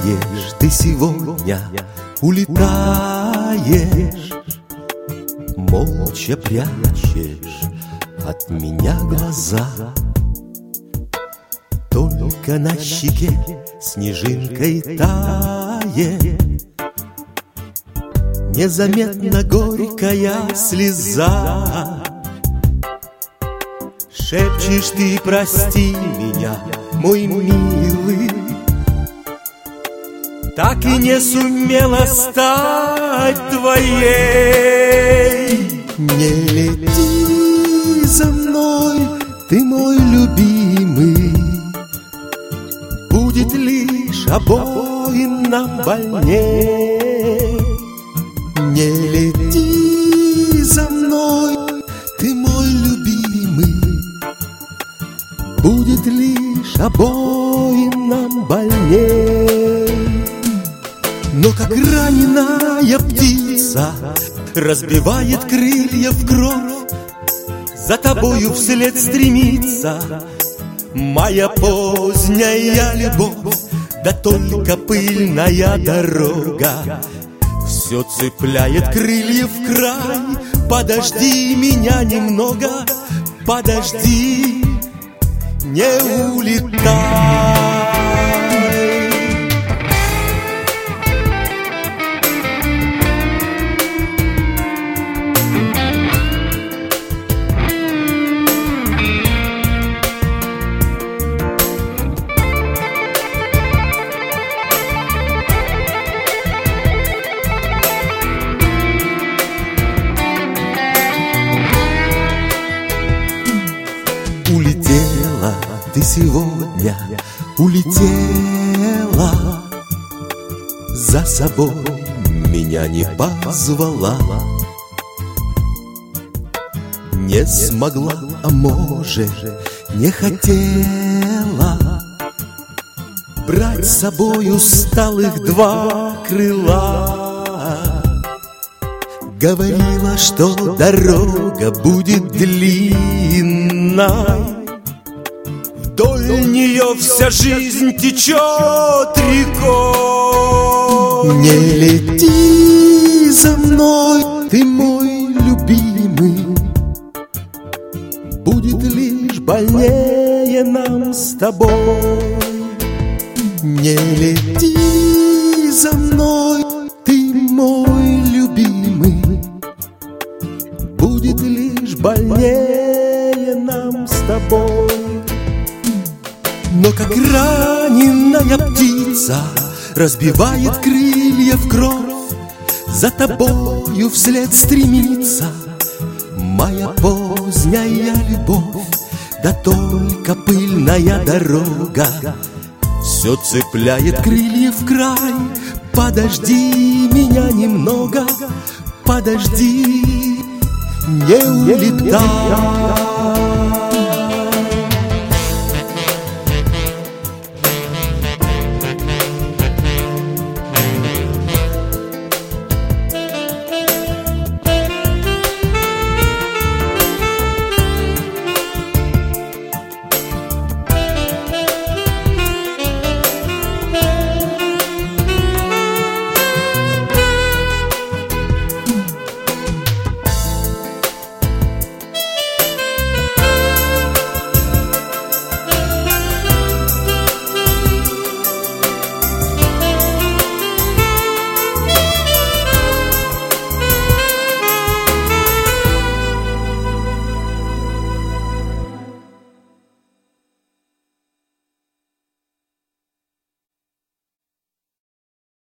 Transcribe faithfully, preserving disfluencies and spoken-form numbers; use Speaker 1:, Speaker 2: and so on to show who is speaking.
Speaker 1: ты сегодня улетаешь, молча прячешь от меня глаза. Только на щеке снежинкой тает незаметно горькая слеза. Шепчешь ты: прости меня, мой милый, так и не сумела стать твоей. Не лети за мной, ты мой любимый, будет лишь обоим нам больней. Не лети за мной, ты мой любимый, будет лишь обоим нам больней. Но как раненая птица разбивает крылья в кровь, за тобою вслед стремится моя поздняя любовь. Да только пыльная дорога все цепляет крылья в край. Подожди меня немного, подожди, не улетай. Улетела ты сегодня, улетела, за собой меня не позвала. Не смогла, а может, не хотела брать с собой усталых два крыла. Говорила, что дорога будет длинной, вдоль нее вся жизнь течет рекой. Не лети за мной, ты мой любимый, будет лишь больнее нам с тобой. Не лети за мной, ты мой любимый, будет лишь больнее нам с тобой. Но как раненая птица разбивает крылья в кровь, за тобою вслед стремится моя поздняя любовь. Да только пыльная дорога все цепляет крылья в край. Подожди меня немного, подожди, не улетай.